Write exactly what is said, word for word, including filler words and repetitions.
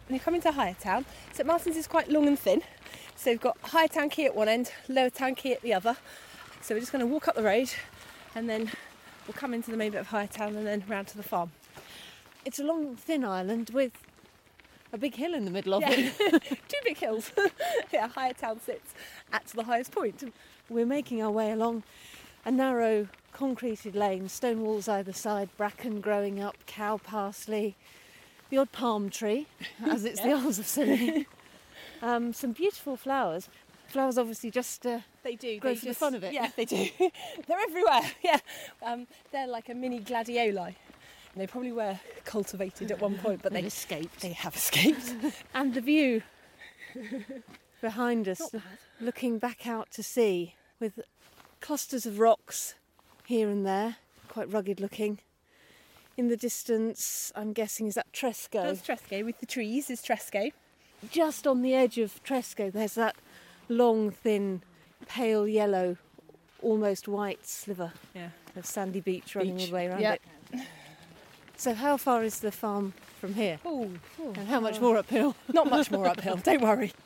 and you come into Higher Town. St Martin's is quite long and thin, so you've got Higher Town Quay at one end, Lower Town Quay at the other. So we're just going to walk up the road and then we'll come into the main bit of Higher Town and then round to the farm. It's a long, thin island with a big hill in the middle of yeah. it. Two big hills. Yeah, Higher Town sits at the highest point. We're making our way along a narrow concreted lane, stone walls either side, bracken growing up, cow parsley, the odd palm tree, as it's yeah. the Isles of Scilly. um, some beautiful flowers. Flowers obviously just uh, they do grow they for just, the fun of it. Yeah, they do. They're everywhere. Yeah, um, they're like a mini gladioli. And they probably were cultivated at one point, but they escaped. They have escaped. And the view behind us, looking back out to sea, with clusters of rocks here and there, quite rugged looking. In the distance, I'm guessing, is that Tresco? That's Tresco, with the trees is Tresco. Just on the edge of Tresco, there's that long, thin, pale yellow, almost white sliver yeah. of sandy beach running beach. all the way around yep. it. So how far is the farm from here? Ooh, ooh. And how much more uphill? Not much more uphill, don't worry.